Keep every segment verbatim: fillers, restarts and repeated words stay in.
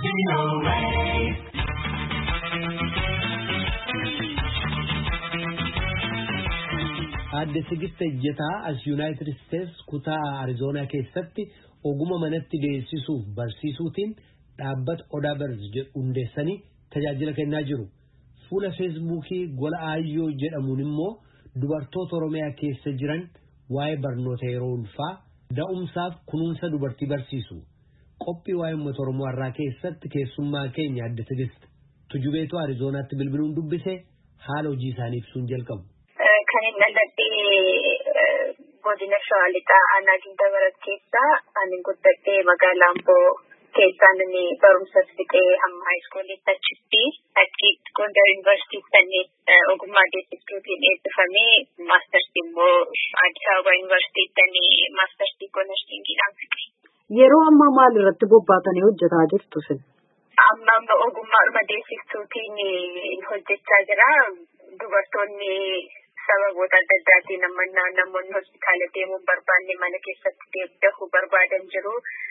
Adde Sigiste Ejjetaa as United States kutaa Arizona keessatti oguma manatti deessisuuf barsiisuutiin dhaabbata Odaa Barz jedhu hundeessanii tajaajila kennaa jiru. Fuula Feesbuukii gola Aayyoo jedhamuun immoo dubartoota Oromiyaa keessa jiran waa'ee barnoota yeroo ulfaa da'umsaaf kunuunsa dubartii barsiisu. Qophii waa'ee uummata Oromoo irraa keessatti keessummaa keenya Adde Sigiste tujubeetu Arizonaatti bilbiluun dubbise haala hojii isaanii ibsuun jalqabu. Kan inni dadhabee godina Shawaa Lixaa aanaa Gindabarat keessaa ani guddadhee magaalaa Amboo keessaan inni barumsa fixee hamma haayiskooliitti achitti achitti Gondar Yuunivarsiitii ogummaa deessiftuutiin eebbifamee maastarsii immoo Addis Ababa Yuunivarsiitii maastarsii koonarsiingiidhaan fixe. Yeroo ammaa maal irratti bobbaatanii hojjetaa jirtu sin? Amma ogummaa deessiftuutiin hojjechaa jira. Dubartoonni sababoota adda addaatiin namoonni hospitaala deemuun barbaanne mana keessatti dahuu barbaadan jiru.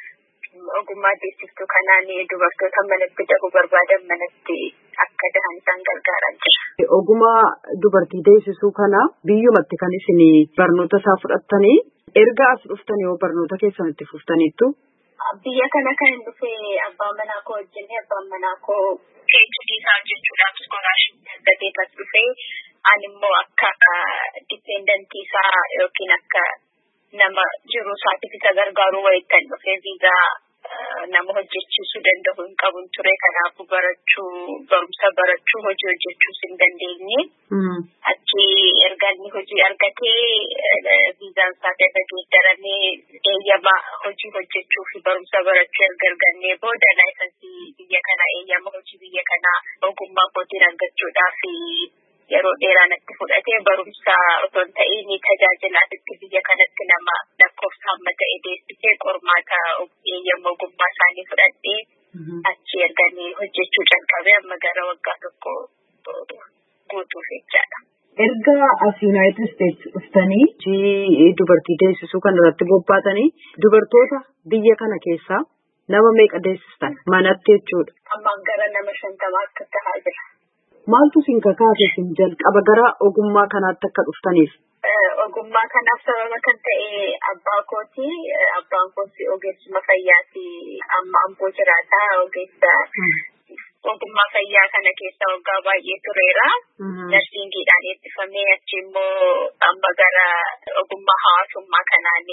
Ogummaa deessiftuu kanaan dubartoota manatti dahuu barbaadan manatti akka dahan isaan gargaaraa jira. Ogummaa dubartii deessisuu kana biyyumatti kan isin barnoota isaa fudhattanii erga as dhuftanii yoo barnoota keessanitti fuftaniittu? Biyya kana kan hin dhufe abbaan manaa koo wajjin abbaan manaa koo PhD isaa hojjechuudhaaf iskoolaarshipii argatee as dhufe. Ani immoo akka dipendentii isaa yookiin akka nama jiruu isaatiif isa gargaaru wayii kan dhufee viizaa nama hojjechiisuu danda'u hin qabu ture. Kanaafuu barachuu barumsa barachuu hojii hojjechuus hin dandeenye. Achi erga inni hojii argatee viizaan isaa erga geeddaramee eeyyama hojii hojjechuu fi barumsa barachuu erga argannee booda laayisansii biyya kanaa eeyyama hojii biyya kanaa ogummaa kootiin argachuudhaaf yeroo dheeraa natti fudhatee barumsa osoo hin ta'in tajaajilaatitti biyya kanatti nama lakkoofsa hamma ta'e deessisee qormaata eeyyama ogummaa isaanii fudhadhee achi erganii hojjechuu jalqabee amma gara waggaa tokko guutuuf jechaadha. Erga as United States dhuftanii dubartii deessisuu kan irratti bobbaatanii dubartoota biyya kana keessaa nama meeqa deessistan manatti jechuudha? Ammaan gara nama shantamaa akka tahaa jira. Maaltu isin kakaase isin jalqaba gara ogummaa kanaatti akka dhuftaniif? Ogummaa kanaaf sababa kan ta'e abbaa kooti. Abbaan kooti ogeessuma fayyaati. Amma Amboo jiraata. Ogeessa ogummaa fayyaa kana keessa waggaa baay'ee tureera. Narsiingiidhaan eebbifamee achi immoo amma gara ogummaa hawaasummaa kanaan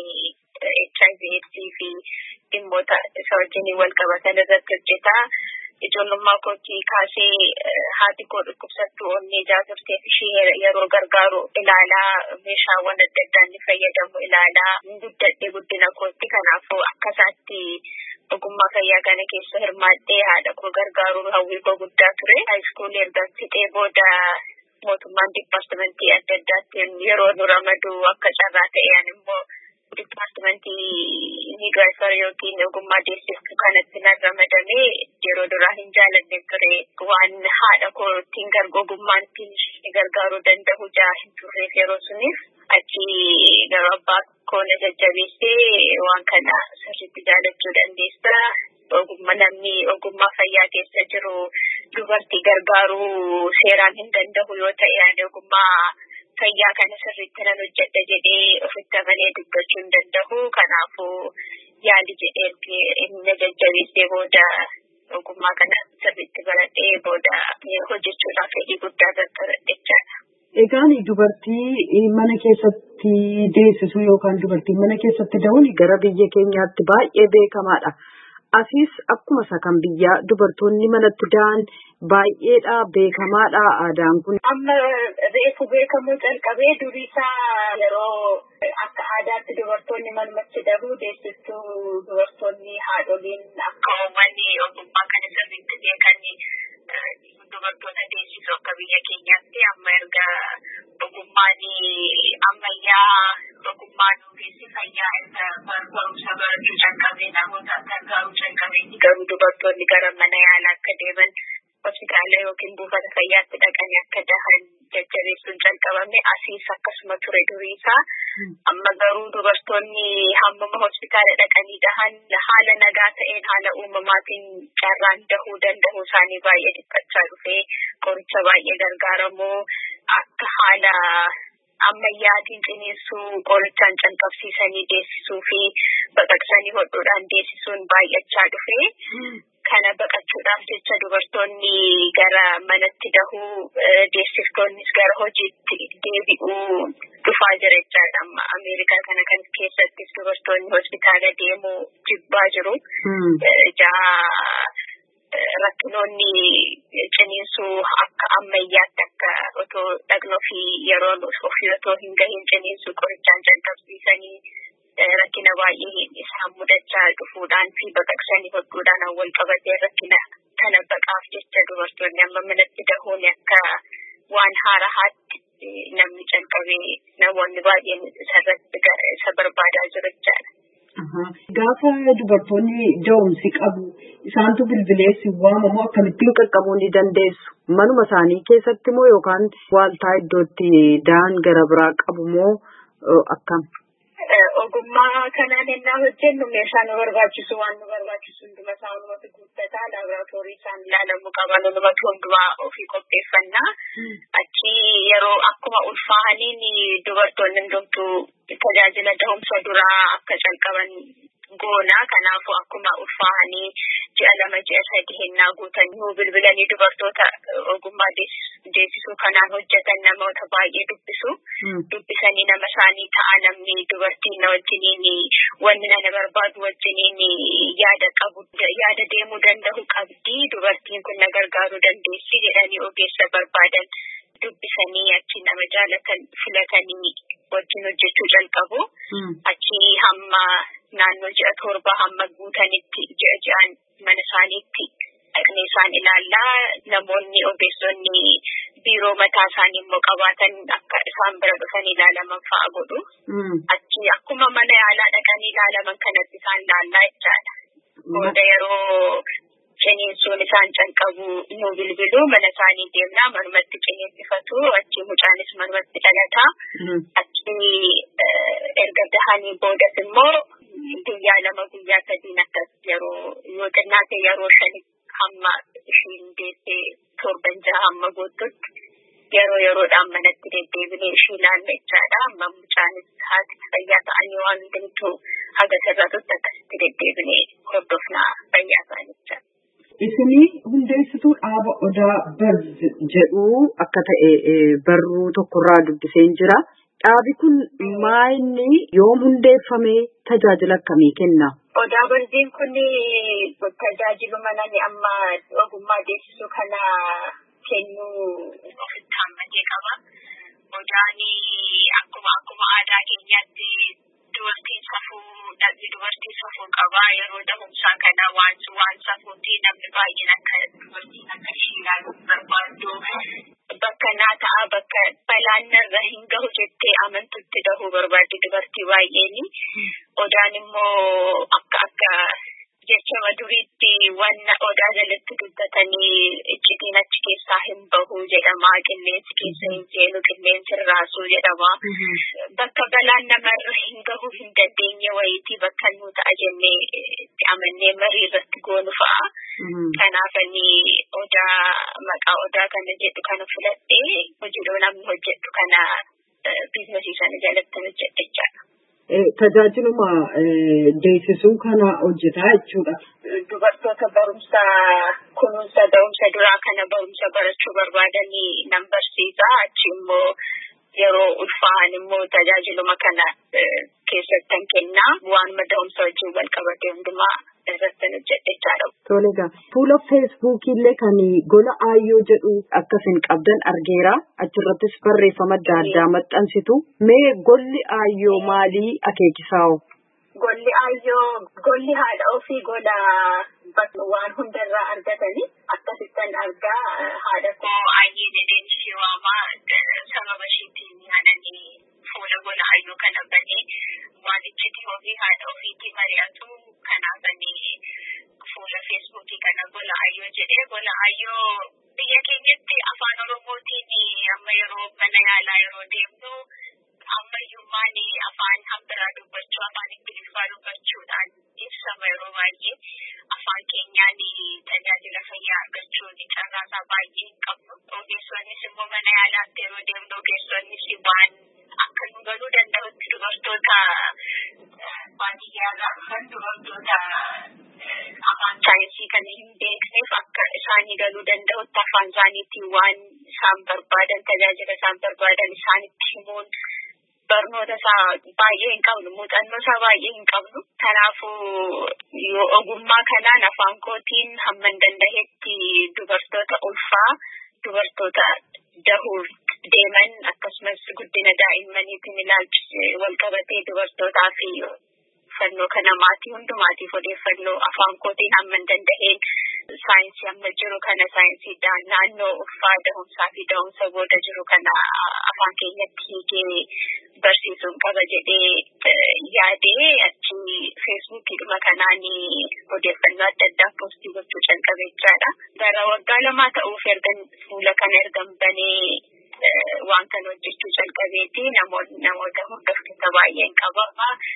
H I V AIDS fi dhimmoota isa wajjin wal qabatan irratti hojjeta. Ijoollummaa kootii kaasee haati koo dhukkubsattuu onnee ijaa turteef ishee yeroo gargaaru ilaalaa meeshaawwan adda addaa inni fayyadamu ilaalaa guddadhee guddina kootti. Kanaafuu akka isaatti ogummaa fayyaa kana keessa hirmaadhee haadha koo gargaaruun hawwii koo guddaa ture. Haayiskuulii erga fixee booda mootummaan dipaartimentii adda addaatti yeroo nu ramadu akka carraa ta'een immoo dipaartimentii midwaayifarii yookiin ogummaa deessiftuu kanatti nan ramadamee yeroo duraa hin jaalanne ture. Waan haadha kootiin ogummaan ittiin gargaaruu danda'u jaa hin turreef yeroo suniif achi gara abbaa koo na jajjabeessee waan kana sirriitti jaalachuu dandeessa. Ogummaa namni ogummaa fayyaa keessa jiru dubartii gargaaruu seeraan hin danda'u yoo ta'e ani ogummaa fayyaa kana sirriitti nan hojjedha jedhee ofitti amanee dubbachuu hin danda'u. Kanaafuu yaali jedhee inni jajjabeessee booda ogummaa kana sirriitti baradhee booda hojjechuudhaaf fedhii guddaa gargaaradhechaadha. Egaan dubartii mana keessatti deessisuu yookaan dubartii mana keessatti da'uun gara biyya keenyaatti baay'ee beekamaadha. Asiis akkuma isa kan biyyaa dubartoonni manatti da'an baay'eedha beekamaadha aadaan kun. Amma reefu beekamuu jalqabee durii isaa yeroo akka aadaatti dubartoonni manumatti da'uu deessistuu dubartoonni haadholiin akka uummanni ogummaa kana sirriitti beekanii dubartoota deessisuu akka biyya keenyaatti amma erga ogummaan ammayyaa ogummaan ogeessi fayyaa erga barumsa barachuu jalqabee namoota gargaaruu jalqabee garuu dubartoonni gara mana yaalaa akka deeman hospitaala hospitaala yookiin buufata fayyaatti dhaqanii akka dahan jajjabeessuun jalqabame asiis akkasuma ture duriisaa. Amma garuu dubartoonni hammama hospitaala dhaqanii dahan haala nagaa ta'een haala uumamaatiin carraan dahuu danda'uu isaanii baay'ee dhiphachaa dhufee qoricha baay'ee gargaaramoo akka haala ammayyaatiin ciniinsuu qorichaan calqabsiisanii deessisuu fi baqaqsanii hodhuudhaan deessisuun baay'achaa dhufee kana baqachuudhaaf jecha dubartoonni gara manatti dahuu deessiftoonnis gara hojiitti deebi'uu dhufaa jira jechaadha. Amma Ameerikaa kana kan keessattis dubartoonni hospitaala deemuu jibbaa jiru. Rakkinoonni ciniinsuu akka ammayyaatti akka otoo dhaqnoo fi yeroo ofii otoo hin gahin ciniinsuu qorichaan calqabsiisanii rakkina baay'ee isaan mudachaa dhufuudhaan fi baqaqsanii hodhuudhaan wal qabatee rakkina kana baqaaf jecha dubartoonni amma manatti dahuun akka waan haarahaatti namni calqabee namoonni baay'een isarratti isa barbaadaa jiru jechaadha. Gaafa dubartoonni da'umsi qabu isaantu bilbileessi waamamoo akkamittiin qaqqabuu ni dandeessu? Manuma isaanii keessatti moo yookaan waaltaa iddootti da'an gara biraa qabu moo akkam? Ogummaa kanaan ennaa hojjennu meeshaa nu barbaachisu waan nu barbaachisu hunduma isaa hundumatu guuttataa laaboraatoorii isaan ilaalamuu qaban hundumatu hundumaa ofii qopheeffannaa. Achi yeroo akkuma ulfaa'aniin dubartoonni hundumtuu tajaajila da'umsa duraa akka calqaban goona. Kanaafuu akkuma ulfaa'anii ji'a lama ji'a sadi hennaa guutanii bilbilanii dubartoota ogummaa deessisuu kanaan hojjetan namoota baay'ee dubbisu. Dubbisanii nama isaanii ta'a namni dubartiin na wajjiniin wanni nana barbaadu wajjiniin yaada qabu yaada deemuu danda'u qabdi dubartiin kun na gargaaruu dandeessi jedhanii ogeessa barbaadan dubbisanii achi nama jaalatan filatanii wajjin hojjechuu jalqabu. Achi hamma naannoo ji'a torba hamma guutanitti ji'a ji'aan mana isaaniitti dhaqnee isaan ilaallaa. Namoonni ogeessonni biiroo mataa isaanii immoo qabaatan akka isaan bira dhufan ilaalaman fa'a godhu. Achi akkuma mana yaalaa dhaqanii ilaalaman kanatti isaan ilaallaa jechaadha. Booda yeroo ciniinsuun isaan calqabu nu bilbilu mana isaanii deemnaa manumatti ciniinsifatu achi mucaanis manumatti dhalataa. Achi erga dahanii boodas immoo guyyaa lama guyyaa sadiin akkas yeroo yoo xinnaate yeroo shani hamma ishiin deessee torban jaha hamma guututti yeroo yeroodhaan manatti deddeebinee ishii ilaalle jechaadha. Amma mucaanis haati fayyaa ta'anii waan hundumtuu haga sirratutti akkasitti deddeebinee hordofnaa fayyaa ta'anii jechaadha. Isinii hundeessituu dhaaba Odaa Barz jedhu akka ta'e barruu tokkorraa dubbiseen jira. Dhaabi kun maayinni yoom hundeeffamee tajaajila akkamii kenna? Odaa Barziin kun tajaajiluma namni amma ogummaa deessisuu kana kennuu ofitti hammatee qaba. Odaan akkuma akkuma aadaa keenyaatti dubartiin safuu dhalli dubartii safuu qaba. Yeroo dahumsaa kana waan waan safuutii namni baay'een akka dubartiin akka ishee ilaaluuf barbaaddu. Bakka naa ta'a bakka balaan narra hin gahu jettee amantutti dahuu barbaaddi dubartii baay'eeni. Odaan immoo akka akka jechama duriitti wanna odaa jalatti dubbatanii iccitiin achi keessaa hin bahu jedhama. Qilleensi keessa hin seenu qilleensi raasuu jedhama. Bakka balaan namarra hin gahu hin dandeenye wayitii bakka nu ta'a jennee itti amannee marii irratti goonu fa'a. Kanaafani odaa maqaa odaa kana jedhu kana filadhee hojiidhoo namni hojjedhu kana biizinasii sana jalatti hojjedhe jechaadha. Tajaajiluma deessisuu kana hojjetaa jechuudha. Dubartoota barumsa kunuunsa da'umsa duraa kana barumsa barachuu barbaadanii nan barsiisa. Achi immoo yeroo ulfaa'an immoo tajaajiluma kana keessattan kennaa. Waanuma da'umsa wajjin wal qabatee hundumaa irratti hojjedhe jechaadha. Tole egaa fuula feesbuukii illee kan gola aayyoo jedhu akkasin qabdan argeera. Achirrattis barreeffama adda addaa maxxansitu. Mee golli aayyoo maalii akeekisaa? Golli aayyoo golli haadha ofii gola waan hundarraa argatanii akkasittan argaa haadha koo aayyee jedheen ishee waamaa sababa isheetiin yaadanii fuula gola aayyoo kana banee maalichiti ofii haadha ofiitii mari'atu kanaafanii fuula feesbuukii kana gola aayyoo jedhee gola aayyoo biyya biyya keenyatti afaan Oromootiin amma yeroo mana yaalaa yeroo deemnu ammayyummaan afaan hambiraa dubbachuu afaan Ingiliffaa dubbachuudhaan ibsama yeroo baay'ee afaan keenyaan tajaajila fayyaa argachuun carraasaa baay'ee hin qabnu. Ogeessoonnis immoo mana yaalaatti yeroo deemnu ogeessoonnis waan akka nu galuu danda'utti dubartoota baadiyyaarraa dhufan dubartoota afaan saayinsii kan hin beekneef akka isaanii galuu danda'utti afaan isaaniitiin waan isaan barbaadan tajaajila isaan barbaadan isaanitti himuun barnoota isaa baay'ee hin qabnu muuxannoo isaa baay'ee hin qabnu. Kanaafuu yoo ogummaa kanaan afaan kootiin hamman danda'etti dubartoota ulfaa dubartoota dahuuf deeman akkasumas guddina daa'immaniitiin ilaalchisee wal qabatee dubartootaa fi fannoo kana maatii hundumaatiif odeeffannoo afaan kootiin hamman danda'een saayinsii amma jiru kana saayinsiidhaan naannoo ulfaa dahumsaa fi dahumsa booda jiru kana afaan keenyatti hiikee barsiisuun qaba jedhee yaadee achi feesbuukiidhuma kanaan odeeffannoo adda addaa poostii gochuu calqabe jechaadha. Gara waggaa lamaa ta'uuf ergan fuula kana ergan banee waan kana hojjechuu calqabeeti namoonni namoota hordoftoota baay'een qaba.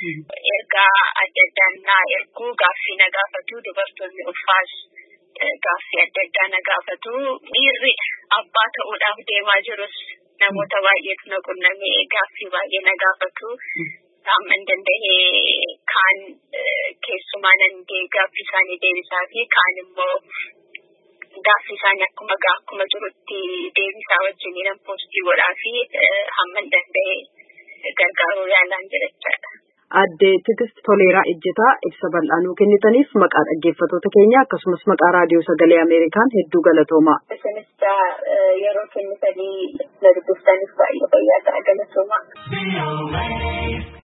Ergaa adda addaan naa erguu gaaffii na gaafatu dubartoonni ulfaas gaaffii adda addaa na gaafatu. Dhiirri abbaa ta'uudhaaf deemaa jirus namoota baay'eetu na qunnamee gaaffii baay'ee na gaafatu. Hamman danda'ee kaan keessumaa nan gaaffii isaanii deebisaa fi kaan immoo gaaffii isaanii akkuma akkuma jirutti deebisaa wajjiniin poostii godhaa fi hamman danda'ee gargaaruu yaalaan jira jechaadha. Adde Tigist Toleeraa Ejjetaa ibsa bal'aa nuu kennitaniif maqaa dhaggeeffattoota keenya akkasumas maqaa raadiyoo sagalee Ameerikaan hedduu galatoomaa. Isinis yeroo kennitanii na dubbiftaniif baay'ee fayyaa ta'a galatoomaa.